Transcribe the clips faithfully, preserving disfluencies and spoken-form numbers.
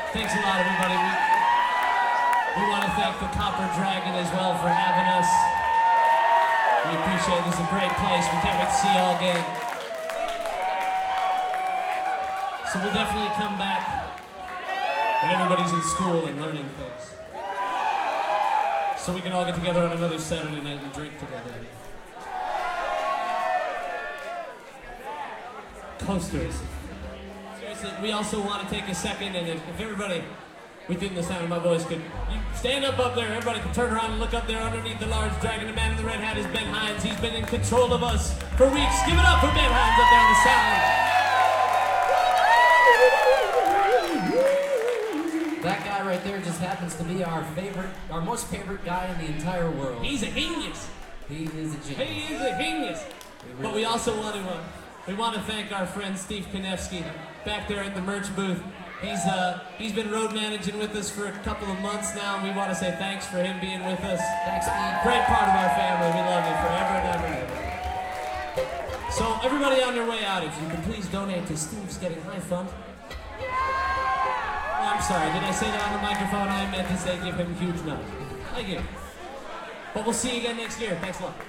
Thanks a lot, everybody. We, we want to thank the Copper Dragon as well for having us. We appreciate it. This is a great place. We can't wait to see you all again. So we'll definitely come back when everybody's in school and learning things. So we can all get together on another Saturday night and drink together. Coasters. Seriously, we also want to take a second, and if, if everybody within the sound of my voice could you stand up up there, everybody can turn around and look up there underneath the large dragon. The man in the red hat is Ben Hines. He's been in control of us for weeks. Give it up for Ben Hines up there in the sound. That guy right there just happens to be our favorite, our most favorite guy in the entire world. He's a genius. He is a genius. He is a genius. Really But we also want to, uh, we want to thank our friend Steve Konevsky back there at the merch booth. He's uh, he's been road managing with us for a couple of months now, and we want to say thanks for him being with us. Thanks, Steve. Great part of our family. We love you forever and ever and ever. So everybody on their way out, if you can please donate to Steve's Getting High Fund. Oh, I'm sorry, did I say that on the microphone? I meant to say give him a huge nod. Thank you. But we'll see you again next year. Thanks a lot.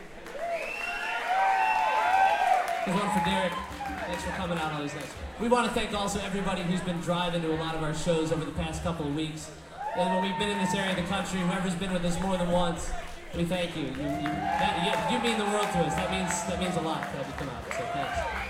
There's one for Derek. Thanks for coming out all these nights. We want to thank also everybody who's been driving to a lot of our shows over the past couple of weeks. And when we've been in this area of the country, whoever's been with us more than once, we thank you. You, you, that, you, you mean the world to us. That means, that means a lot to have you come out. So thanks.